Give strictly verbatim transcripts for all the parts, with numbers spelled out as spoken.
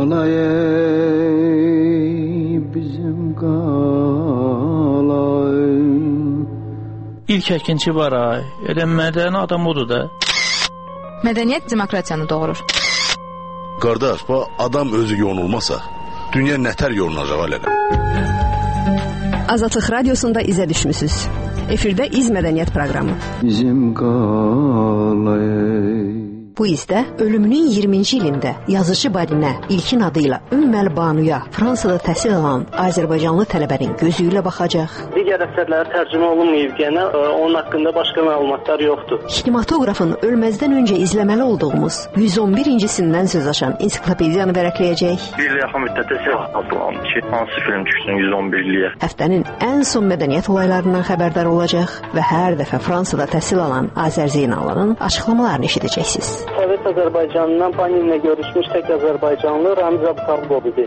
bizim qalay. İlk əkinçi var ay, elə mədəni adam odur da. Mədəniyyət demokratiyanı doğurur. Qardaş, bu adam özü yonulmasa, dünya nətər yolunacaq alədə? Azadlıq Radiosunda izə düşmüsünüz. Efirdə İz Mədəniyyət proqramı. Bizim qalay. Bu izdə ölümünün iyirminci ilində yazıcı Badinə ilkin adıyla Ümməl Banuya Fransada təhsil alan Azərbaycanlı tələbənin gözü ilə baxacaq. Digər əsərləri tərcümə olunmayıb gənə, onun haqqında başqa məlumatlar yoxdur. Kinematografın ölməzdən öncə izləməli olduğumuz yüz on birincisindən söz açan ensiklopediyanı vərəqləyəcək. Bir il yaxın müddətdə hazırlandı ki, hansı film düşsün yüz on birliyə. Həftənin ən son mədəniyyət olaylarından xəbərdar olacaq və hər dəfə Fransada təhsil alan Azər Zeynalının açıqlamalarını eşidəcəksiniz. Sovet Azərbaycanından Paninlə görüşmüş tək Azərbaycanlı Ramiz Abqarlov idi.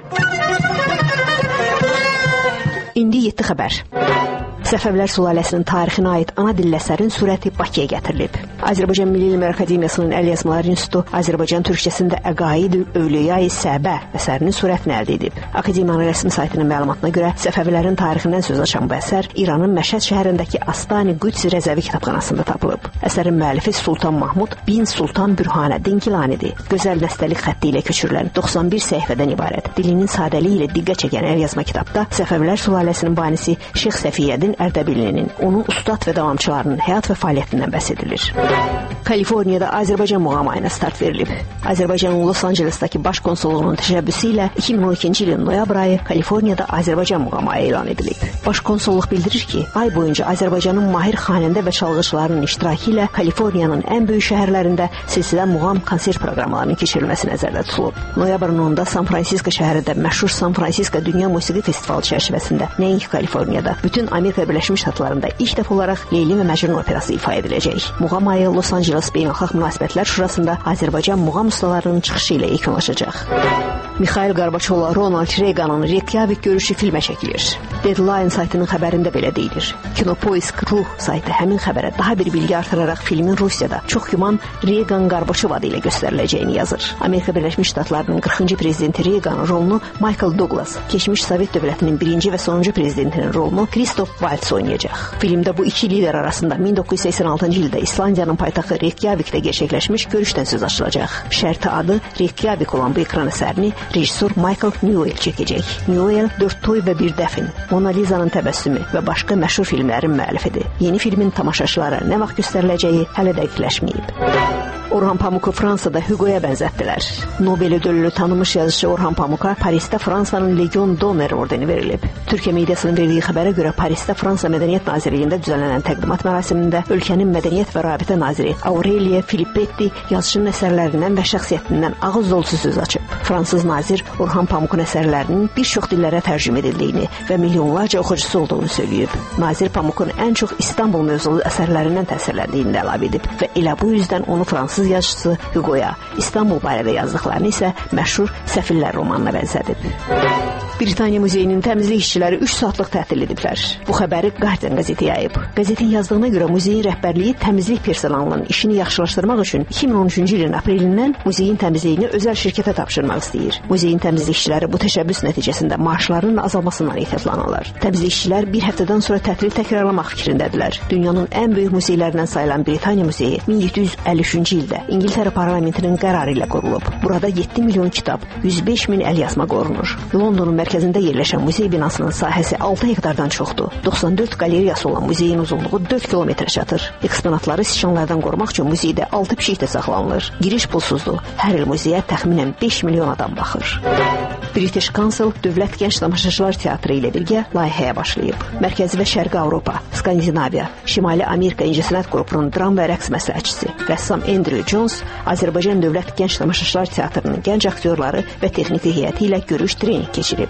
İndi yeddi xəbər. Səfəvilər sülaləsinin tarixinə aid ana dilli əsərin surəti Bakıya gətirilib. Azərbaycan Milli Elmlər Akademiyasının Əlyazmalar İnstitutu Azərbaycan türkçəsində Əqaid-ül Övliya-i Səbə əsərinin surətini əldə edib. Akademiyanın rəsmi saytının məlumatına görə Səfəvilərin tarixindən söz açan bu əsər İranın Məşhəd şəhərindəki Astani Qüds Rəzəvi kitabxanasında tapılıb. Əsərin müəllifi Sultan Mahmud bin Sultan Bürhanəddin Gilanidir. Gözəl dəstəlik xətti ilə köçürülən doxsan bir səhifədən ibarət dilinin sadəliyi ilə diqqət çəkən əlyazma kitabda Səfəvilər sülaləsinin banisi Şeyx Səfiyyəddin Ərdəbilinin, onun ustad və davamçılarının həyat və fəaliyyətindən bəhs edilir. Kaliforniyada Azərbaycan muğamı ayına start verilib. Azərbaycanın Los Ancelesdəki baş konsolluğunun təşəbbüsü ilə iki min on ikinci ilin noyabr ayı Kaliforniyada Azərbaycan muğamı ayı elan edilib. Baş konsolluq bildirir ki, ay boyunca Azərbaycanın mahir xanəndə və çalğıçılarının iştirakı ilə Kaliforniyanın ən böyük şəhərlərində silsilə muğam konsert proqramlarının keçirilməsi nəzərdə tutulub. Noyabrın onunda San Fransisko şəhərində məşhur San Fransisko Dünya Musiqi Festivalı çərçivəsində nəinki Kaliforniyada, bütün Amerika Birləşmiş Ştatlarında ilk dəfə olaraq Leyli və Məcnun operası ifa ediləcək. Muğam ayı Los Angeles Beynəlxalq Münasibətlər Şurasında Azərbaycan muğam ustalarının çıxışı ilə yekunlaşacaq. Mikhail Gorbaçovla Ronald Reaganın Reykjavik görüşü filmə çəkilir. Deadline saytının xəbərində belə deyilir. Kinopoisk.ru saytı həmin xəbərə daha bir bilgi artıraraq filmin Rusiyada çox güman Reagan Gorbaçov adı ilə göstəriləcəyini yazır. Amerika Birləşmiş Ştatlarının qırxıncı prezidenti Reaganın rolunu Michael Douglas, keçmiş Sovet dövlətinin birinci və sonuncu prezidentinin rolunu Christoph Waltz oynayacaq. Filmdə bu iki lider arasında min doqquz yüz səksən altıncı ildə İslandiyanın paytaxtı Reykjavikdə gerçəkləşmiş görüşdən söz açılacaq. Şərti adı Reykjavik olan bu ekran əsərini rejissor Michael Newell çəkəcək. Newell Dörd toy və bir dəfn, Mona Lisa'nın təbəssümü və başqa məşhur filmlərin müəllifidir. Yeni filmin tamaşaçılara nə vaxt göstəriləcəyi hələ dəqiqləşməyib. Orhan Pamuku Fransada Hugo'ya bənzətdilər. Nobel ödüllü tanınmış yazıcı Orhan Pamuka Parisdə Fransanın Legion d'Honneur ordeni verilib. Türkiyə mediasının verdiyi xəbərə görə Parisdə Fransa Mədəniyyət Nazirliyində düzənlənən təqdimat mərasimində ölkənin Mədəniyyət və Rabitə naziri Aurelia Filippetti yazıcının əsərlərindən və şəxsiyyətindən ağız dolusu söz açıb. Fransız nazir Orhan Pamukun əsərlərinin bir çox dillərə tərcümə edildiyini və milyonlarca oxucusu olduğunu söyləyib. Nazir Pamukun ən çox İstanbul mövzulu əsərlərindən təsirləndiyini də əlavə edib və elə bu yüzdən onu fransız yazıcısı Hugo'ya, İstanbul barədə yazdıqlarını isə məşhur Səfillər romanına bənzədib. Britaniya Muzeyinin təmizlik işçiləri üç saatlıq tətil ediblər. Bu xəbəri Guardian qəzeti yayıb. Qəzetin yazdığına görə muzeyin rəhbərliyi təmizlik personalının işini yaxşılaşdırmaq üçün iki min on üçüncü ilin aprelindən muzeyin təmizliyini özəl şirkətə tapşırmaq istəyir. Muzeyin təmizlik işçiləri bu təşəbbüs nəticəsində maaşlarının azalmasından ehtiyatlanırlar. Təmizlik işçilər bir həftədən sonra tətili təkrarlamaq fikrindədirlər. Dünyanın ən böyük muzeylərindən sayılan Britaniya Muzeyi min yeddi yüz əlli üçüncü ildə İngiltərə parlamentinin qərarı ilə qurulub. Burada yeddi milyon kitab, yüz beş min əlyazma qorunur. Londonun mərkəzində yerləşən muzey binasının sahəsi altı hektardan çoxdur. doxsan dörd qalereyası olan muzeyin uzunluğu dörd kilometrə çatır. Eksponatları siçanlardan qorumaq üçün muzeydə altı pişik də saxlanılır. Giriş pulsuzdur. Hər il muzeyə təxminən beş milyon adam baxır. British Council Dövlət Gənc Tamaşaçılar Teatrı ilə birgə layihəyə başlayıb. Mərkəzi və Şərqi Avropa, Skandinaviya, Şimali Amerika İncəsənət qrupunun dram və rəqs məsləhətçisi rəssam Andrew Jones Azərbaycan Dövlət Gənc Tamaşaçılar Teatrının gənc aktyorları və texniki heyəti ilə görüş trening keçirib.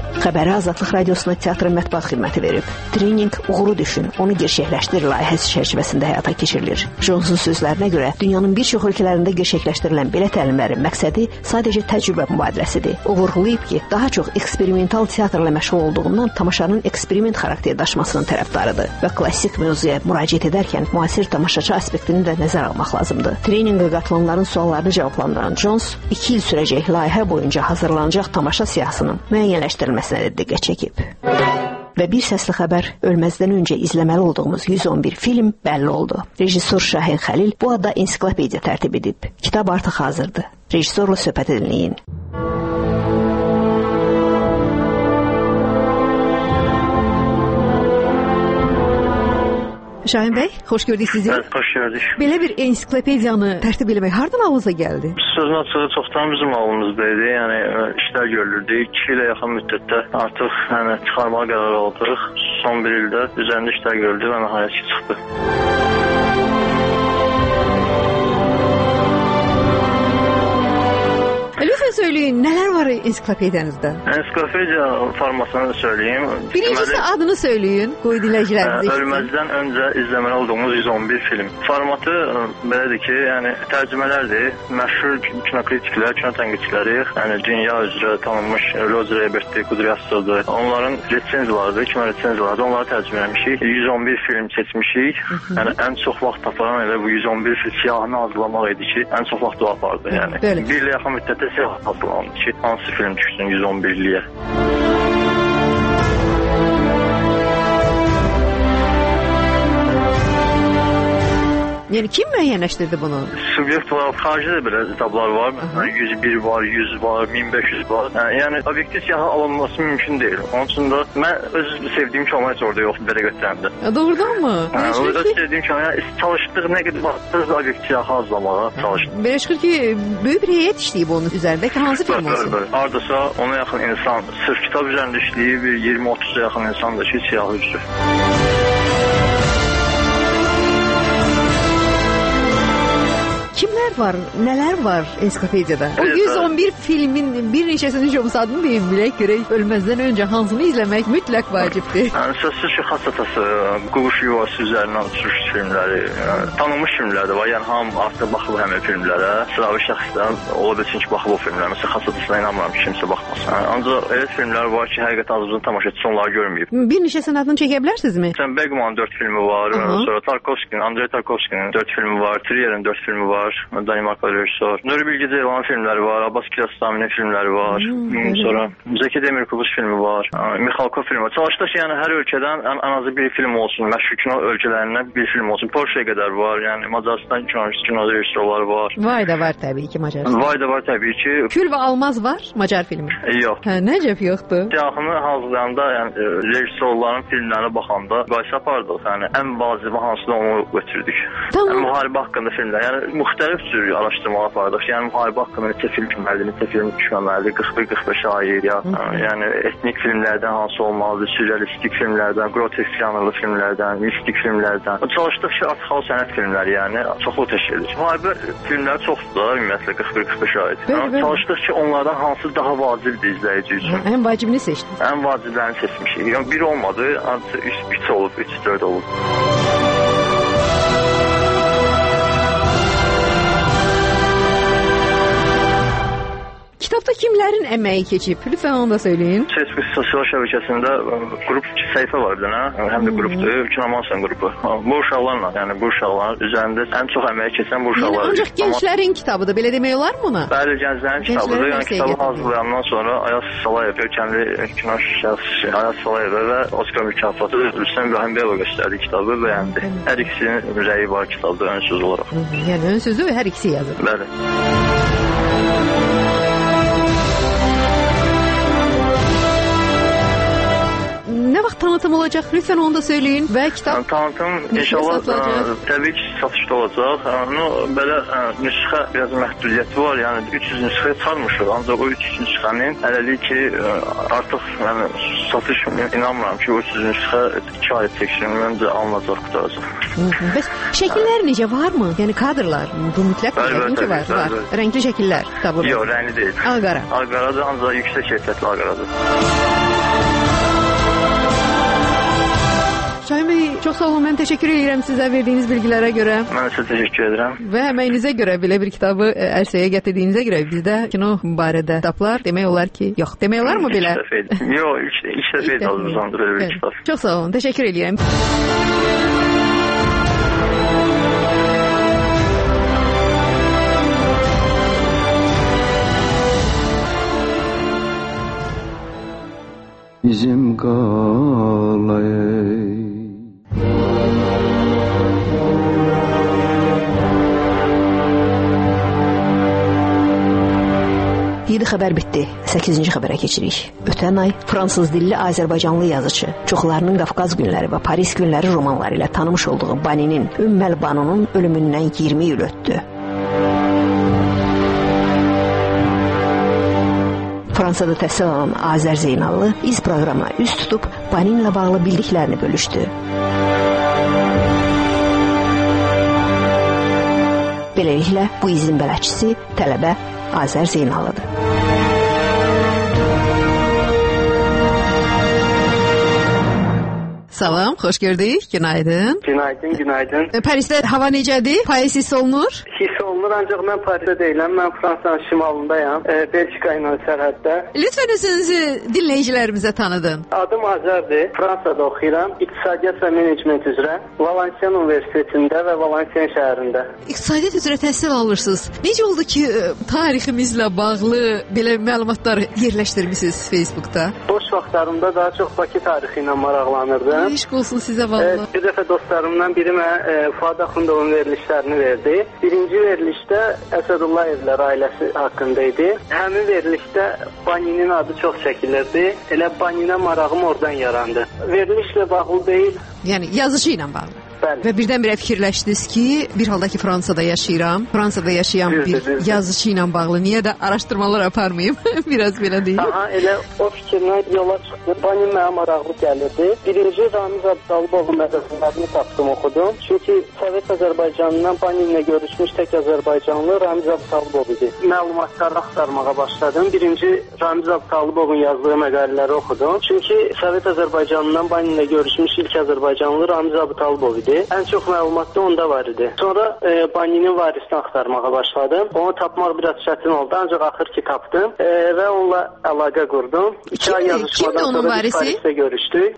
Xəbəri Azadlıq Radiosuna teatrın mətbuat xidməti verib. Trening uğuru düşün, onu gerçəkləşdir layihəsi çərçivəsində həyata keçirilir. Jonsun sözlərinə görə dünyanın bir çox ölkələrində gerçəkləşdirilən belə təlimlərin məqsədi sadəcə təcrübə mübadiləsidir. O vurğulayıb ki, daha çox eksperimental teatrla məşğul olduğundan tamaşanın eksperiment xarakteri daşımasının tərəfdarıdır və klassik mövzuya müraciət edərkən müasir tamaşaçı aspektini də nəzərə almaq lazımdır. Treninqə qatılanların suallarını cavablandıran Jones iki il sürəcək layihə boyunca hazırlanacaq tamaşa siyahısının müəyyənləşdirilməsinə də diqqət çəkib. Və bir səsli xəbər, ölməzdən öncə izləməli olduğumuz yüz on bir film bəlli oldu. Rejissor Şahin Xəlil bu adda ensiklopediya tərtib edib. Kitab artıq hazırdır. Rejissorla söhbət edinləyin. Şahin bəy, xoş gördük sizi. Evet, xoş gördük. Belə bir ensiklopediyanı tərtib eləmək hardan ağlınıza gəldi? Sözün açığı çoxdan bizim ağlımızdaydı. Yəni işlər görülürdü. iki ilə yaxın müddətdə artıq yəni, çıxarmağa qərar aldıq. Son bir ildə üzərində işlər görüldü və nəhayət ki çıxdı. Lütfen söyleyin, neler var ensiklopediyanızda? Ensiklopediya formasını söyleyeyim. Birincisi Deməli, adını söyleyin, qoy dinləyicilərimiz eşitsin. Ölməzdən öncə izləməli olduğumuz yüz on bir film. Formatı belədir ki, yəni tərcümələrdir. Məşhur kinokritiklər, kino tənqidçiləri, yəni dünya üzrə tanınmış Roger Ebert'dir, Kudryavtsevdir. Onların resenziyalarıdır, kino resenziyalarıdır. Onları tərcümə etmişik. yüz on bir film seçmişik. Yəni ən çox vaxt taparan elə bu yüz on bir film siyahını hazırlamaq idi ki, ən çox vaxt o apardı. Yəni Böyle. Bir ilə yaxın müddətdə siyah hazırlandı ki, hansı film düşsün yüz on birliyə. Yəni kim müəyyənləşdirdi bunu? Subyekt olaraq xaricdə belə kitablar var. Yəni yüz bir var, yüz var, min beş yüz var. Yəni obyektiv siyaha alınması mümkün deyil. Onun üçün də mən öz sevdiyim kino heç orada yoxdur belə götürəndə. Doğrudan mı? Hə, orada sevdiyim kino, yəni çalışdıq nə qədər vaxt obyektiv siyaha hazırlamağa çalışdım. Belə çıxır ki, böyük bir heyət işləyib onun üzərində ki, hansı film olsun? Hardasa ona yaxın insan, sırf kitab üzərində işləyib iyirmi otuz'a yaxın insan da ki, siyahı üzrə. Kimlər var, nələr var ensiklopediyada? O yüz on bir filmin bir neçəsinin çoxusu adını deyim bilək, görək ölməzdən öncə hansını izləmək mütləq vacibdir. Yəni, sözsüz ki, xas atası, Quş yuvası üzərindən uçuruş filmləri, yəni, tanınmış filmlər də var. Yəni, hamı artıq baxıb həmin filmlərə. Sıravi şəxsdən ola bilsin ki, baxıb o filmlərə. Məsələn, xas atasına inanmıram ki, kimsə baxmasın. Yəni, ancaq elə filmlər var ki, həqiqət azımızın tamaşaçısı onları görməyib. Bir neçəsinin adını çəkə bilərsinizmi? Məsələn, Bergman'ın dörd filmi var, Aha. sonra Tarkovski'nin, Andrei Tarkovski'nin dörd filmi var, Trier'in dörd filmi var. Danimarkalı rejissor. Nuri Bilge Ceylan'ın filmləri var, Abbas Kiarostami'nin filmləri var. Hmm, sonra Zeki Demirkubuz filmi var, Mikhalkov filmi var. Çalışdıq ki, yəni hər ölkədən ən, ən azı bir film olsun, məşhur kino ölkələrindən bir film olsun. Porsche'yə qədər var, yəni Macaristan kino, kino rejissorları var. Vay da var təbii ki Macaristan. Vay da var təbii ki. Kül və Almaz var Macar filmi? Yox. Hə, nəcəb yoxdur? Siyahını hazırlayanda, yəni rejissorların filmlərinə baxanda qaysı apardıq, yəni ən vacibə hansıda onu götürdük. Tamam. Yəni, müharibə haqqında filmlər, yəni müxtəlif cür araşdırmalar apardıq. Yəni müharibə haqqında neçə film düşməlidir, neçə film düşməməlidir, qırx bir qırx beş ayır ya. Yəni etnik filmlərdən hansı olmalıdır, sürrealistik filmlərdən, grotesk janrlı filmlərdən, mistik filmlərdən. Çalışdıq ki, artıq xalq sənət filmləri, yəni çoxlu təşkil edir. Müharibə filmləri çoxdur da, ümumiyyətlə qırx bir qırx beş ayır. Yəni, çalışdıq ki, onlardan hansı daha vacibdir izləyici üçün. Ən vacibini seçdiniz. Ən vaciblərini seçmişik. Yəni bir olmadı, ancaq üç olub, üç dörd olub. Kitabda kimlərin əməyi keçib? Lütfen onu da söyleyin. Facebook sosial şəbəkəsində qrup səhifə var bir dənə, həm də qrupdur, Kinomansan qrupu. Bu uşaqlarla, yəni bu uşaqların üzərində ən çox əməyi keçən bu uşaqlar. Yəni ancaq gənclərin kitabıdır, belə demək olar mı ona? Bəli, gənclərin kitabıdır. Yəni kitabı hazırlayandan sonra Ayaz Salayev, görkəmli kino şəxsi Ayaz Salayev və Oskar mükafatı Rüstəm İbrahimbəyev göstərdi kitabı, bəyəndi. Hər ikisinin rəyi var kitabda ön söz olaraq. Yəni ön sözü hər ikisi yazır. Bəli. Ne vaxt tanıtım olacaq? Lütfen onu da söyleyin. Və kitab tanıtım inşallah təbii ki satışda olacaq. Onu belə nüsxə biraz məhdudiyyəti var. Yəni üç yüz nüsxə çıxarmışıq. Ancaq o üç yüz nüsxənin hələlik ki artıq yəni satış inanmıram ki o üç yüz nüsxə iki ay çəksin məncə alınacaq, qutaracaq. Bəs şəkillər necə, varmı? Yəni kadrlar bu mütləq yəqin ki var. Var. Rəngli şəkillər kitabı. Yox, rəngli deyil. Ağ-qara. Ağ-qaradır, ancaq yüksək keyfiyyətli ağ-qaradır. Çox sağ olun, mən təşəkkür edirəm sizə verdiyiniz bilgilərə görə. Mən sizə təşəkkür edirəm. Və əməyinizə görə, belə bir kitabı ərsəyə gətirdiyinizə görə bizdə kino barədə kitablar demək olar ki, yox, demək olar mı belə? Yox, ilk, ilk dəfə idi alınızandır öyle bir kitab. Çox sağ olun, təşəkkür edirəm. Bizim qalay yedi xəbər bitdi. səkkizinci xəbərə keçirik. Ötən ay fransız dilli Azərbaycanlı yazıcı, çoxlarının Qafqaz günləri və Paris günləri romanları ilə tanımış olduğu Baninin Ümməl Banunun ölümündən iyirmi il ötdü. Fransada təhsil alan Azər Zeynallı iz proqramına üst tutub Baninlə bağlı bildiklərini bölüşdü. Beləliklə, bu izin bələdçisi tələbə Azər Zeynallıdır. Salam, xoş gördük. Günaydın. Günaydın, günaydın. Parisdə hava necədir? Payız hiss olunur? Hiss olunur, ancaq mən Parisdə deyiləm. Mən Fransanın şimalındayam, e, Belçika ilə sərhəddə. Lütfən özünüzü dinləyicilərimizə tanıdın. Adım Azərdir. Fransada oxuyuram. İqtisadiyyat və menecment üzrə Valensiyan Universitetində və Valensiyan şəhərində. İqtisadiyyat üzrə təhsil alırsınız. Necə oldu ki, tariximizlə bağlı belə məlumatlar yerləşdirmisiniz Facebookda? Boş vaxtlarımda daha çox Bakı tarixi ilə maraqlanırdım. Eşq olsun sizə vallahi. Evet, bir dəfə dostlarımdan biri mənə e, Fuad Axundovun verilişlərini verdi. Birinci verilişdə Əsədullayevlər ailəsi haqqında idi. Həmin verilişdə Baninin adı çox çəkilirdi. Elə Baninə marağım oradan yarandı. Verilişlə bağlı deyil. Yəni yazıcı ilə bağlı. Bəli. Və birdən-birə fikirləşdiniz ki, bir halda ki Fransada yaşayıram, Fransada yaşayan Düzdür, bir düzdür. yazıcı ilə bağlı niyə də araşdırmalar aparmayım? Biraz belə deyim. Aha, elə o fikirlə yola çıxdım. Banin mənə maraqlı gəlirdi. Birinci Ramiz Abdalıbovun məzəfələrini tapdım, oxudum. Çünki Sovet Azərbaycanından Baninlə görüşmüş tək Azərbaycanlı Ramiz Abdalıbov idi. Məlumatlar axtarmağa başladım. Birinci Ramiz Abdalıbovun yazdığı məqalələri oxudum. Çünki Sovet Azərbaycanından Baninlə görüşmüş ilk Azərbaycanlı Ramiz Abdalıbov idi. Ən çox məlumat da onda var idi. Sonra e, Baninin varisini axtarmağa başladım. Onu tapmaq biraz çətin oldu, ancaq axır ki tapdım e, və onunla əlaqə qurdum. İki ay yazışmadan sonra biz Parisdə görüşdük.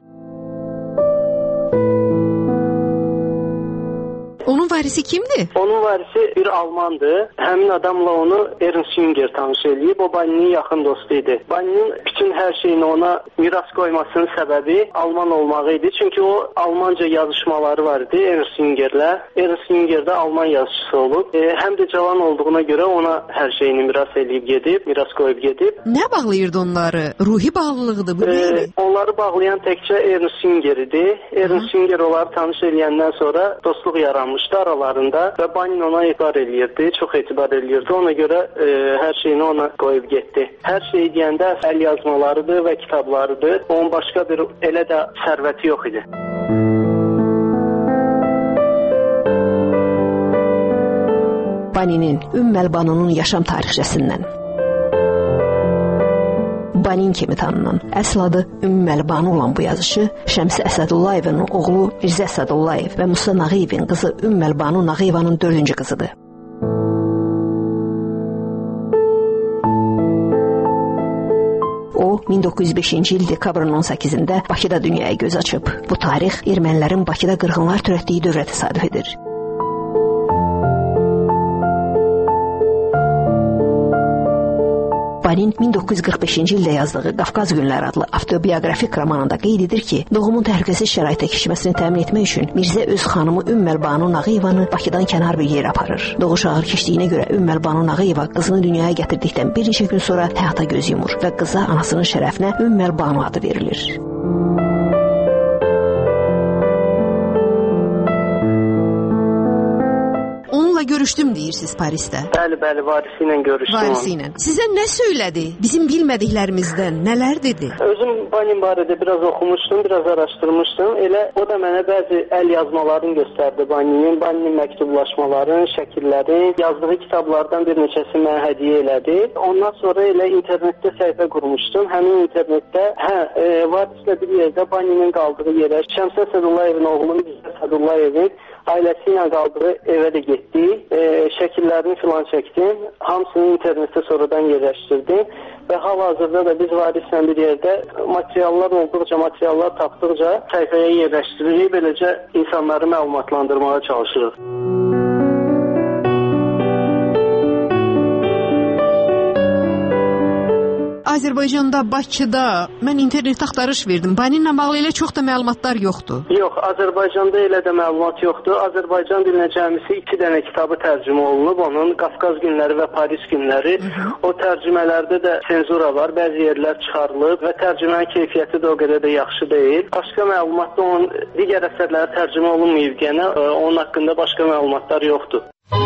Onun varisi kimdir? Onun varisi bir Almandır. Həmin adamla onu Ernst Jünger tanış eləyib. O Baninin yaxın dostu idi. Baninin bütün hər şeyini ona miras qoymasının səbəbi Alman olmağı idi. Çünki o Almanca yazışmaları var idi Ernst Jüngerlə. Ernst Jünger də Alman yazıcısı olub. E, həm də cavan olduğuna görə ona hər şeyini miras eləyib gedib, miras qoyub gedib. Nə bağlayırdı onları? Ruhi bağlılıqdır bu, deyil? E, onları bağlayan təkcə Ernst Jünger idi. Ernst Jünger onları tanış eləyəndən sonra dostluq yaranmışdı aralarında və Banin ona etibar eləyirdi, çox etibar eləyirdi. Ona görə e, hər şeyini ona qoyub getdi. Hər şey deyəndə əl yazmalarıdır və kitablarıdır. Onun başqa bir elə də sərvəti yox idi. Baninin Ümməl Banunun yaşam tarixçəsindən. Banin kimi tanınan, əsl adı Ümməl Banu olan bu yazışı Şəmsi Əsədullayevin oğlu Mirzə Əsədullayev və Musa Nağıyevin qızı Ümməl Banu Nağıyevanın dördüncü qızıdır. O, min doqquz yüz beşinci il dekabrın on səkkizində Bakıda dünyaya göz açıb. Bu tarix ermənilərin Bakıda qırğınlar törətdiyi dövrə təsadüf edir. Banin min doqquz yüz qırx beşinci ildə yazdığı Qafqaz günləri adlı avtobioqrafik romanında qeyd edir ki, doğumun təhlükəsiz şəraitdə keçməsini təmin etmək üçün Mirzə öz xanımı Ümməl Banu Nağıyevanı Bakıdan kənar bir yerə aparır. Doğuş ağır keçdiyinə görə Ümməl Banu Nağıyeva qızını dünyaya gətirdikdən bir neçə gün sonra həyata göz yumur və qıza anasının şərəfinə Ümməl Banu adı verilir. görüşdüm deyirsiniz Parisdə. Bəli, bəli, varisi ilə görüşdüm. Varisi ilə. Sizə nə söylədi? Bizim bilmədiklərimizdən nələr dedi? Özüm Banin barədə biraz oxumuşdum, biraz araşdırmışdım. Elə o da mənə bəzi əl yazmalarını göstərdi Baninin, Baninin məktublaşmalarını, şəkilləri, yazdığı kitablardan bir neçəsini mənə hədiyyə elədi. Ondan sonra elə internetdə səhifə qurmuşdum. Həmin internetdə hə, e, varislə bir yerdə Baninin qaldığı yerə Şəmsə Sədullayevin oğlu Mirzə Sədullayevin ailəsi ilə qaldığı evə də getdik. E, şəkillərini filan çəkdim. Hamısını internetdə sonradan yerləşdirdim. Və hal-hazırda da biz varislə bir yerdə materiallar olduqca, materiallar tapdıqca səhifəyə yerləşdiririk. Beləcə insanları məlumatlandırmağa çalışırıq. Azərbaycanda, Bakıda mən internetdə axtarış verdim. Baninlə bağlı elə çox da məlumatlar yoxdur. Yox, Azərbaycanda elə də məlumat yoxdur. Azərbaycan dilinə cəmisi iki dənə kitabı tərcümə olunub. Onun Qafqaz günləri və Paris günləri. Hı -hı. O tərcümələrdə də senzura var. Bəzi yerlər çıxarılıb və tərcümənin keyfiyyəti də o qədər də yaxşı deyil. Başqa məlumatda onun digər əsərləri tərcümə olunmayıb gənə. Onun haqqında başqa məlumatlar yoxdur.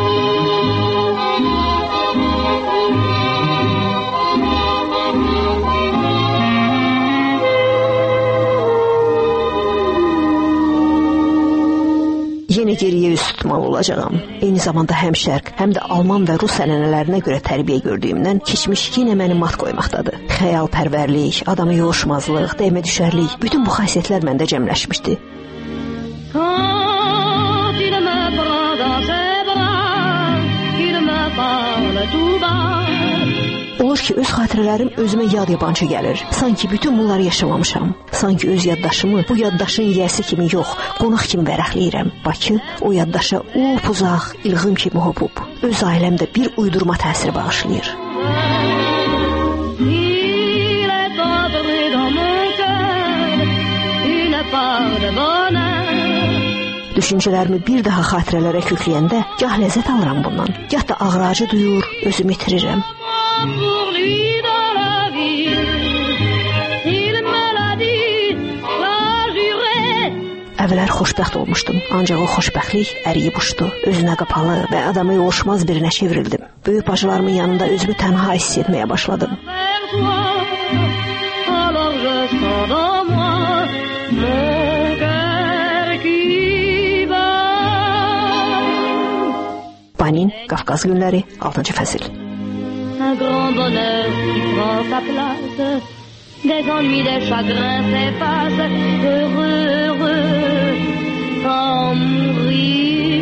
Yenə geriyə üst tutmalı olacağam. Eyni zamanda həm şərq, həm də alman və rus ənənələrinə görə tərbiyə gördüyümdən keçmiş yenə məni mat qoymaqdadır. Xəyalpərvərlik, adama yovuşmazlıq, dəymə düşərlik, bütün bu xasiyyətlər məndə cəmləşmişdi. Olur ki, öz xatirələrim özümə yad yabancı gəlir. Sanki bütün bunları yaşamamışam. Sanki öz yaddaşımı bu yaddaşın yiyəsi kimi yox, qonaq kimi vərəxləyirəm. Bakı o yaddaşa up-uzaq, ilğim kimi hopub. Öz ailəmdə bir uydurma təsiri bağışlayır. Düşüncələrimi bir daha xatirələrə kökləyəndə gah ləzzət alıram bundan, gah da ağracı duyur, özümü itirirəm. Əvvəllər xoşbəxt olmuşdum, ancaq o xoşbəxtlik əriyib uçdu. Özünə qapalı və adama yovuşmaz birinə çevrildim. Böyük bacılarımın yanında özümü tənha hiss etməyə başladım. Banin, Qafqaz günləri, altıncı fəsil. Un grand bonheur qui prend sa place, des ennuis, des chagrins s'effacent, heureux, heureux, sans mourir.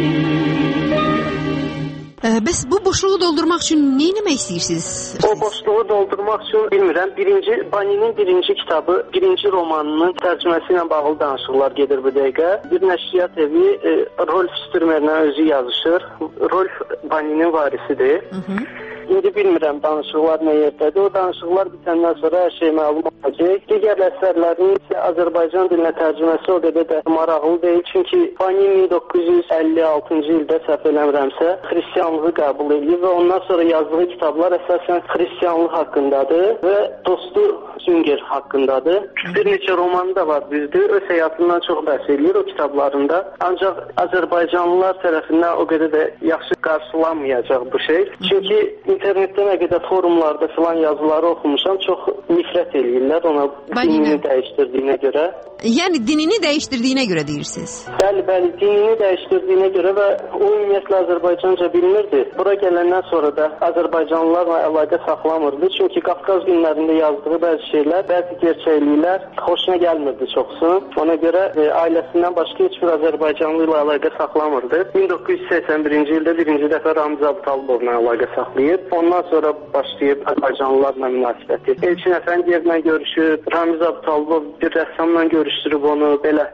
Bəs bu boşluğu doldurmaq üçün nə etmək istəyirsiniz? O boşluğu doldurmaq üçün bilmirəm. Birinci, Baninin birinci kitabı, birinci romanının tərcüməsi ilə bağlı danışıqlar gedir bu dəqiqə. Bir nəşriyyat evi e, Rolf Stürmerlə özü yazışır. Rolf Baninin varisidir. Hı -hı. İndi bilmirəm danışıqlar nə yerdədir. O danışıqlar bitəndən sonra hər şey məlum olacaq. Digər əsərlərin isə Azərbaycan dilinə tərcüməsi o qədər də maraqlı deyil. Çünki Banin min doqquz yüz əlli altıncı ildə səhv eləmirəmsə xristianlığı qəbul edib və ondan sonra yazdığı kitablar əsasən xristianlıq haqqındadır və dostu Sünger haqqındadır. Bir neçə romanı da var düzdür. Öz həyatından çox bəhs edir o kitablarında. Ancaq Azərbaycanlılar tərəfindən o qədər də yaxşı qarşılanmayacaq bu şey. Çünki internetdə nə qədər forumlarda filan yazıları oxumuşam, çox nifrət eləyirlər ona dinini dəyişdirdiyinə görə. Yəni dinini dəyişdirdiyinə görə deyirsiniz? Bəli, bəli, dinini dəyişdirdiyinə görə və o ümumiyyətlə Azərbaycanca bilmirdi. Bura gələndən sonra da Azərbaycanlılarla əlaqə saxlamırdı. Çünki Qafqaz günlərində yazdığı bəzi şeylər, bəzi gerçəkliklər xoşuna gəlmirdi çoxsun. Ona görə e, ailəsindən başqa heç bir Azərbaycanlı ilə əlaqə saxlamırdı. min doqquz yüz səksən birinci ildə birinci dəfə Ramiz Abutalovla əlaqə saxlayıb. Ondan sonra başlayıb Azərbaycanlılarla münasibəti. Elçin Əfəndiyevlə görüşüb, Ramiz Abutalov bir rəssamla görüşdürüb onu, belə.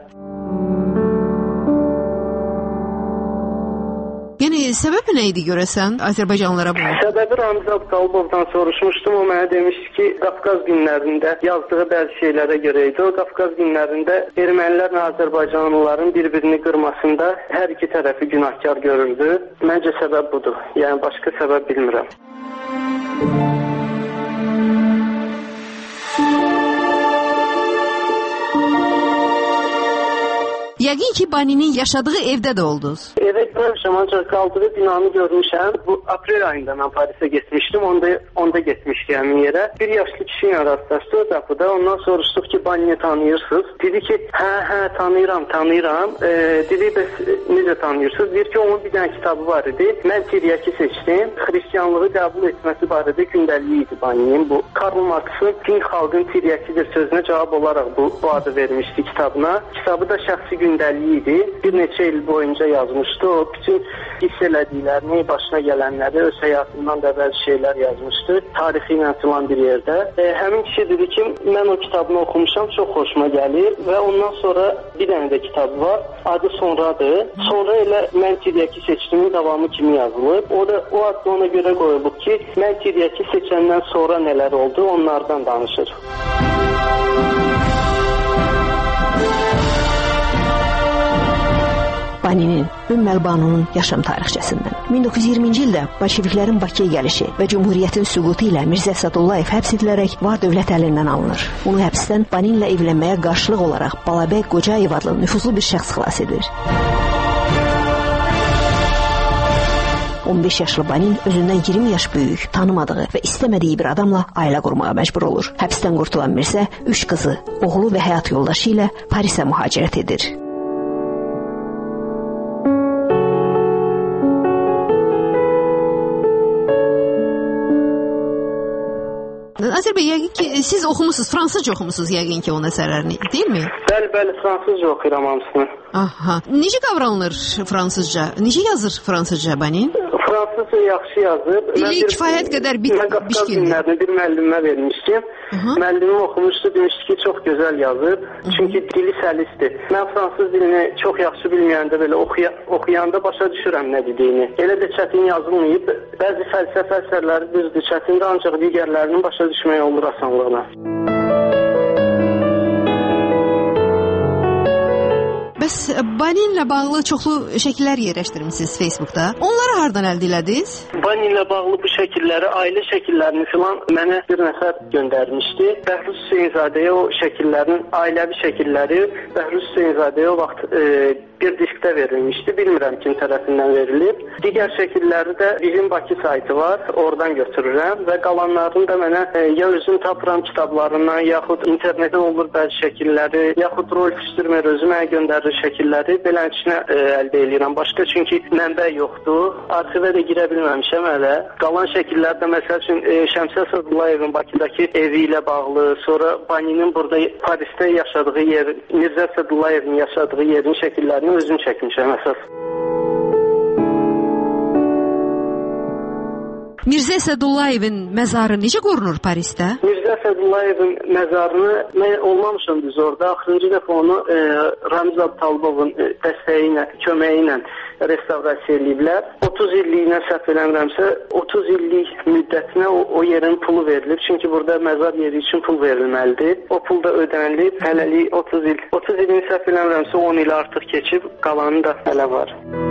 Yəni səbəbi nə idi görəsən Azərbaycanlılara bu? Səbəbi Ramiz Abutalovdan soruşmuşdum. O mənə demişdi ki, Qafqaz günlərində yazdığı bəzi şeylərə görə idi. O Qafqaz günlərində ermənilərlə Azərbaycanlıların bir-birini qırmasında hər iki tərəfi günahkar görürdü. Məncə səbəb budur. Yəni başqa səbəb bilmirəm. Yəqin ki, Baninin yaşadığı evdə də oldunuz. Evə getməmişəm, ancaq qaldığı binanı görmüşəm. Bu aprel ayında mən Parisə getmişdim, onda onda getmişdim həmin yerə. Bir yaşlı kişi ilə rastlaşdıq qapıda. Ondan soruşduq ki, Banini tanıyırsınız? Dedi ki, hə, hə, tanıyıram, tanıyıram. E, dedi, bəs necə tanıyırsınız? Deyir ki, onun bir dənə kitabı var idi. Mən tiryəki seçdim. Xristiyanlığı qəbul etməsi barədə gündəliyi idi Baninin. Bu Karl Marx'ın din xalqın tiryəkidir sözünə cavab olaraq bu, bu adı vermişdi kitabına. Kitabı da şəxsi gündəliyi idi. Bir neçə il boyunca yazmışdı. O bütün hiss elədiklərini, başına gələnləri, öz həyatından da bəzi şeylər yazmışdı. Tarixi ilə filan bir yerdə. E, həmin kişi dedi ki, mən o kitabını oxumuşam, çox xoşuma gəlir və ondan sonra bir dənə də kitabı var. Adı Sonradır. Sonra elə mən tiryəki seçdiyimin davamı kimi yazılıb. O da o adda ona görə qoyulub ki, mən tiryəki seçəndən sonra nələr oldu, onlardan danışır. Baninin, Ümmü Əlbanunun yaşam tarixçəsindən. min doqquz yüz iyirminci ildə bolşeviklərin Bakıya gəlişi və Cümhuriyyətin süqutu ilə Mirzə Əsadullayev həbs edilərək var dövlət əlindən alınır. Onu həbsdən Baninlə evlənməyə qarşılıq olaraq Balabəy Qocayev adlı nüfuzlu bir şəxs xilas edir. on beş yaşlı Banin özündən iyirmi yaş böyük, tanımadığı və istəmədiyi bir adamla ailə qurmağa məcbur olur. Həbsdən qurtulan Mirzə üç qızı, oğlu və həyat yoldaşı ilə Parisə mühacirət edir. Azər bəy, yəqin ki, siz oxumusunuz, fransızca oxumusunuz yəqin ki, onun əsərlərini, deyilmi? Bəli, bəli, fransızca oxuyuram hamısını. Aha. Necə qavranılır fransızca? Necə yazır fransızca Banin? Fransızca yaxşı yazıb. Dili kifayət qədər biçkindir. Bir müəllimə vermişdim. Müəllimim oxumuşdu, demişdi ki, çox gözəl yazıb. Çünki dili səlisdir. Mən fransız dilini çox yaxşı bilməyəndə belə oxuya, oxuyanda başa düşürəm nə dediyini. Elə də çətin yazılmayıb. Bəzi fəlsəfə əsərləri düzdür, çətindir, ancaq digərlərinin başa düşmək olur asanlığına. Bəs Baninlə bağlı çoxlu şəkillər yerləşdirmisiniz Facebookda. Onları hardan əldə elədiniz? Baninlə bağlı bu şəkilləri, ailə şəkillərini filan mənə bir nəfər göndərmişdi. Bəhruz Hüseynzadəyə o şəkillərin, ailəvi şəkilləri Bəhruz Hüseynzadəyə o vaxt e, bir diskdə verilmişdi. Bilmirəm kim tərəfindən verilib. Digər şəkilləri də bizim Bakı saytı var, oradan götürürəm və qalanlarını da mənə e, ya özüm tapıram kitablarından, yaxud internetdə olur bəzi şəkilləri, yaxud Rolf Stürmer özü mənə göndərir şəkilləri beləçinə e, əldə edirəm. Başqa çünki mənbə yoxdur. Arxivə də girə bilməmişəm hələ. Qalan şəkillər də məsəl üçün e, Şəmsə Əsədullayevin Bakıdakı evi ilə bağlı, sonra Baninin burada Parisdə yaşadığı yer, Mirzə Əsədullayevin yaşadığı yerin şəkillərini özüm çəkmişəm əsas. Mirzə Əsədullayevin məzarı necə qorunur Parisdə? Mirzə Əsədullayevin məzarını mən olmamışam düz orada. Axırıncı dəfə onu e, Ramiz Abtalıbovun e, dəstəyi ilə, köməyi ilə restavrasiya ediblər. otuz illiyinə səhv eləmirəmsə, otuz illik müddətinə o, o yerin pulu verilib. Çünki burada məzar yeri üçün pul verilməlidir. O pul da ödənilib. Hələlik otuz il. otuz ilini səhv eləmirəmsə on il artıq keçib, qalanı da hələ var.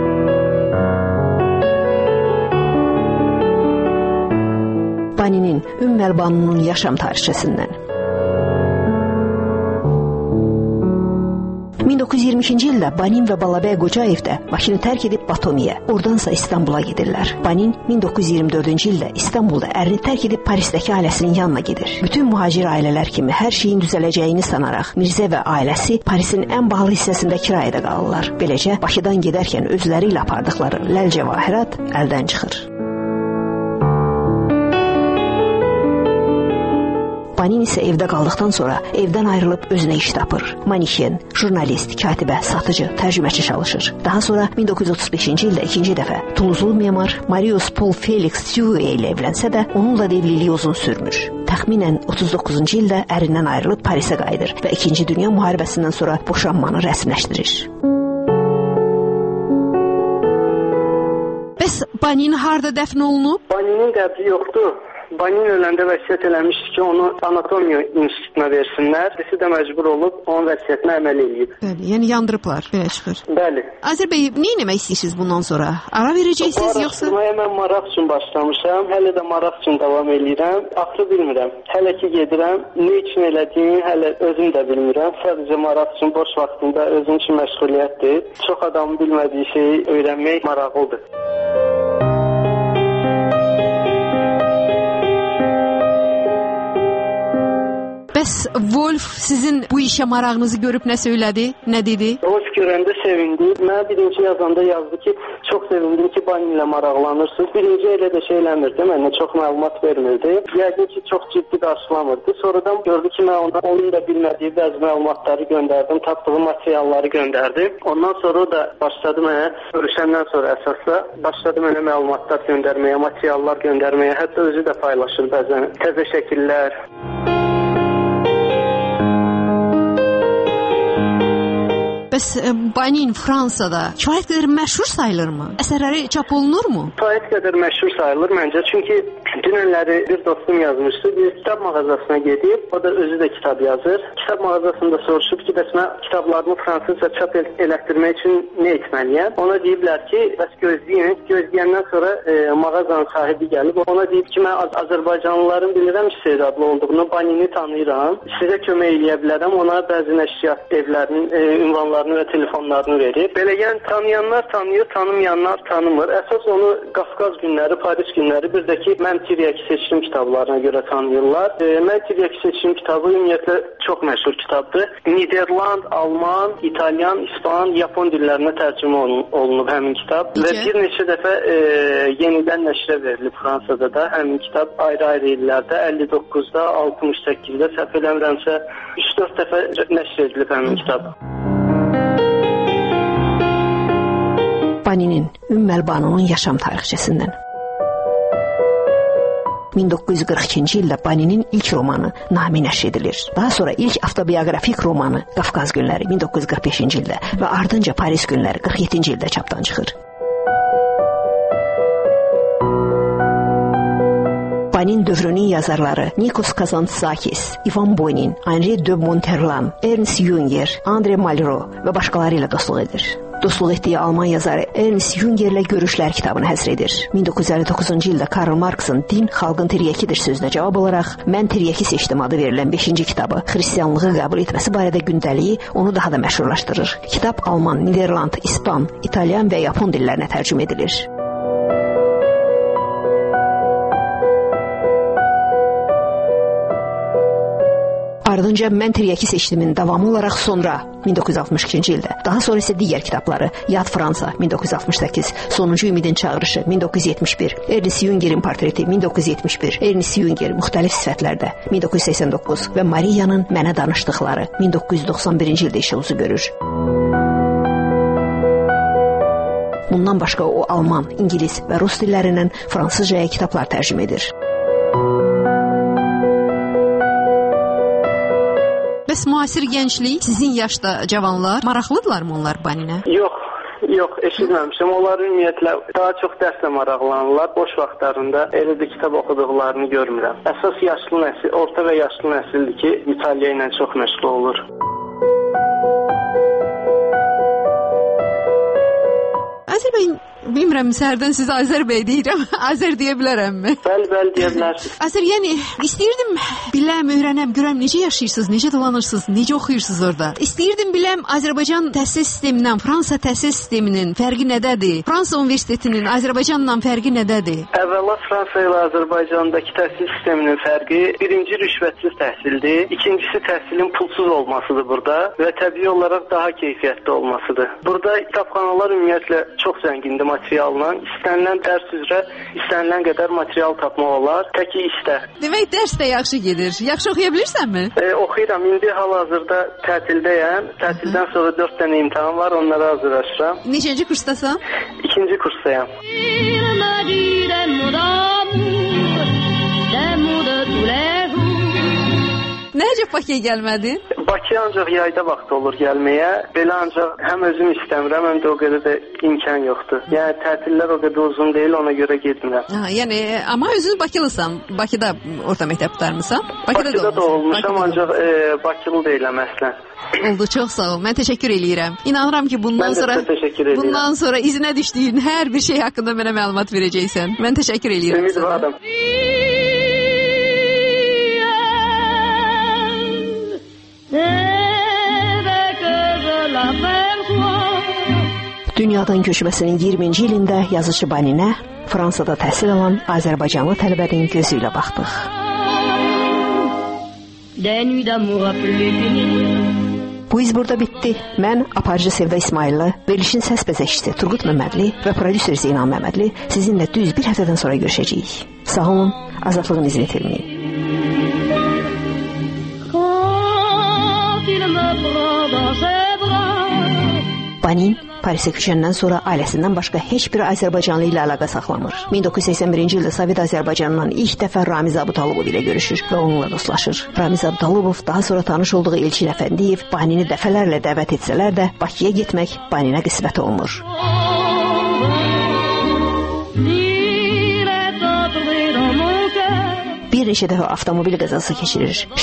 Baninin, Ümmü Əlbanunun yaşam tarixçəsindən. min doqquz yüz iyirmi ikinci ildə Banin və Balabəy Qocayev də Bakını tərk edib Batomiyə, oradansa İstanbula gedirlər. Banin min doqquz yüz iyirmi dördüncü ildə İstanbulda ərini tərk edib Parisdəki ailəsinin yanına gedir. Bütün mühacir ailələr kimi hər şeyin düzələcəyini sanaraq Mirzə və ailəsi Parisin ən bahalı hissəsində kirayədə qalırlar. Beləcə Bakıdan gedərkən özləri ilə apardıqları ləl-cəvahirat əldən çıxır. Banin isə evdə qaldıqdan sonra evdən ayrılıb özünə iş tapır. Manişen, jurnalist, katibə, satıcı, tərcüməçi çalışır. Daha sonra min doqquz yüz otuz beşinci ildə ikinci dəfə Tuluzlu memar Marius Paul Felix Sue ilə evlənsə də onunla da evliliyi uzun sürmür. Təxminən otuz doqquzuncu ildə ərindən ayrılıb Parisə qayıdır və İkinci Dünya müharibəsindən sonra boşanmanı rəsmiləşdirir. Bəs Banin harda dəfn olunub? Baninin qəbri yoxdur. Banin öləndə vəsiyyət eləmişdi ki, onu anatomiya institutuna versinlər. Birisi də məcbur olub onun vəsiyyətinə əməl edib. Bəli, yəni yandırıblar, belə çıxır. Bəli. Azər bəy, nə etmək istəyirsiniz bundan sonra? Ara verəcəksiniz yoxsa? Mən maraq üçün başlamışam, hələ də maraq üçün davam edirəm. Axı bilmirəm. Hələ ki gedirəm, nə üçün elədiyimi hələ özüm də bilmirəm. Sadəcə maraq üçün boş vaxtımda özüm üçün məşğuliyyətdir. Çox adamın bilmədiyi şeyi öyrənmək maraqlıdır. Bəs Wolf sizin bu işə marağınızı görüb nə söylədi, nə dedi? Wolf görəndə sevindi. Mən birinci yazanda yazdı ki, çox sevindim ki, Banin ilə maraqlanırsınız. Birinci elə də şey eləmirdi, mənə çox məlumat vermirdi. Yəqin ki, çox ciddi qarşılamırdı. Sonradan gördü ki, mən ona onun da bilmədiyi bəzi məlumatları göndərdim, tapdığı materialları göndərdim. Ondan sonra o da başladı mənə, görüşəndən sonra əsasla başladı mənə məlumatlar göndərməyə, materiallar göndərməyə, hətta özü də paylaşır bəzən təzə şəkillər. Bəs Banin Fransada kifayət qədər məşhur sayılırmı? Əsərləri çap olunurmu? Kifayət qədər məşhur sayılır məncə. Çünki dünənləri bir dostum yazmışdı. Bir kitab mağazasına gedib, o da özü də kitab yazır. Kitab mağazasında soruşub ki, bəs mən kitablarımı fransızca çap elətdirmək üçün nə etməliyəm? Ona deyiblər ki, bəs gözləyin. Gözləyəndən sonra e, mağazanın sahibi gəlib. Ona deyib ki, mən Az Azərbaycanlıların bilirəm istedadlı olduğunu, Banini tanıyıram. Sizə kömək eləyə bilərəm. Ona bəzi nəşriyyat evlərinin e, ünvanlarını və telefonlarını verib. Beləcə tanıyanlar tanıyır, tanımayanlar tanımır. Əsas onu Qafqaz günləri, Paris günləri, bir də ki, mən Tiryaki seçkim kitablarına görə tanıyırlar. E, mən Tiryaki seçkim kitabı ümumiyyətlə çox məşhur kitabdır. Niderland, Alman, İtalyan, İspan, Yapon dillərinə tərcümə olunub həmin kitab. Necə? Və bir neçə dəfə e, yenidən nəşrə verilib Fransada da. Həmin kitab ayrı-ayrı illərdə, əlli doqquzda, altmış səkkizdə, səhv eləmirəmsə, üç dörd dəfə nəşr edilib həmin kitab. Baninin, Ümmül Banunun yaşam tarixçəsindən. min doqquz yüz qırx ikinci ildə Baninin ilk romanı Nami nəşr edilir. Daha sonra ilk avtobiografik romanı Qafqaz günləri min doqquz yüz qırx beşinci ildə və ardınca Paris günləri qırx yeddinci ildə çapdan çıxır. Banin dövrünün yazarları Nikos Kazantzakis, Ivan Bonin, Henri de Monterland, Ernst Junger, Andre Malraux və başqaları ilə dostluq edir. Dostluq etdiyi Alman yazarı Ernst Jungerlə Görüşlər kitabını həsr edir. min doqquz yüz əlli doqquzuncu ildə Karl Marxın Din xalqın tiryakidir sözünə cavab olaraq Mən tiryaki seçdim adı verilən beşinci kitabı xristianlığı qəbul etməsi barədə gündəliyi onu daha da məşhurlaşdırır. Kitab Alman, Niderland, İspan, İtalyan və Yapon dillərinə tərcümə edilir. Ardınca Mən tiryaki seçdimin davamı olaraq sonra min doqquz yüz altmış ikinci ildə, daha sonra isə digər kitabları Yad Fransa min doqquz yüz altmış səkkiz, Sonuncu Ümidin Çağırışı min doqquz yüz yetmiş bir, Ernst Junger'in portreti min doqquz yüz yetmiş bir, Ernst Junger müxtəlif sifətlərdə min doqquz yüz səksən doqquz və Mariyanın Mənə danışdıqları min doqquz yüz doxsan birinci ildə işə uzu görür. Bundan başqa o Alman, İngilis və Rus dillərindən Fransızcaya kitablar tərcümə edir. Bəs müasir gənclik, sizin yaşda cavanlar maraqlıdırlarmı onlar Baninə? Yox, yox, eşitməmişim. Onlar ümumiyyətlə daha çox dərslə maraqlanırlar. Boş vaxtlarında elə də kitab oxuduqlarını görmürəm. Əsas yaşlı nəsil, orta və yaşlı nəsildir ki, İtaliya ilə çox məşğul olur. Azər bəy, bilmirəm, səhərdən sizə Azər bəy deyirəm, Azər deyə bilərəmmi? Bəli, bəli, deyə bilərsiniz. Azər, yəni, istəyirdim biləm, öyrənəm, görəm, necə yaşayırsınız, necə dolanırsınız, necə oxuyursunuz orada? İstəyirdim biləm, Azərbaycan təhsil sistemindən Fransa təhsil sisteminin fərqi nədədir? Fransa Universitetinin Azərbaycanla fərqi nədədir? Əvvəla Fransa ilə Azərbaycandakı təhsil sisteminin fərqi birinci rüşvətsiz təhsildir, ikincisi təhsilin pulsuz olmasıdır burada və təbii olaraq daha keyfiyyətli olmasıdır. Burada kitabxanalar ümumiyyətlə çox zəngindir materialla. İstənilən dərs üzrə istənilən qədər material tapmaq olar. Təki istə. Demək, dərs də yaxşı gedir. Yaxşı oxuya bilirsənmi? E, oxuyuram. İndi hal-hazırda tətildəyəm. Tətildən sonra dörd dənə imtahan var. Onlara hazırlaşıram. Neçənci kursdasan? İkinci kursdayam. Nəcə Bakıya gəlmədin? Bakıya ancaq yayda vaxt olur gəlməyə. Belə ancaq həm özüm istəmirəm, həm də o qədər də imkan yoxdur. Yəni tətillər o qədər uzun deyil, ona görə getmirəm. Ha, yəni amma özün Bakılısan. Bakıda orta məktəb qurtarmısan? Bakıda, Bakıda da olmuşam, Bakıda ancaq e, Bakılı deyiləm əslən. Oldu, çox sağ ol. Mən təşəkkür eləyirəm. İnanıram ki, bundan sonra bundan sonra izinə düşdüyün hər bir şey haqqında mənə məlumat verəcəksən. Mən təşəkkür eləyirəm. Ümidvaram. Dünyadan köçməsinin iyirminci ilində yazıcı Baninə Fransada təhsil alan Azərbaycanlı tələbənin gözü ilə baxdıq. Bu iz burada bitdi. Mən aparıcı Sevda İsmaillı, verilişin səs bəzəkçisi Turqut Məmmədli və prodüser Zeynal Məmmədli sizinlə düz bir həftədən sonra görüşəcəyik. Sağ olun, azadlığın izini itirməyin. Banin Parisə köçəndən sonra ailəsindən başqa heç bir Azərbaycanlı ilə əlaqə saxlamır. min doqquz yüz səksən birinci ildə Sovet Azərbaycanından ilk dəfə Ramiz Abutalubov ilə görüşür və onunla dostlaşır. Ramiz Abutalubov daha sonra tanış olduğu Elçin Əfəndiyev Banini dəfələrlə dəvət etsələr də Bakıya getmək Baninə qismət olmur. Bir neçə dəfə avtomobil qəzası keçirir.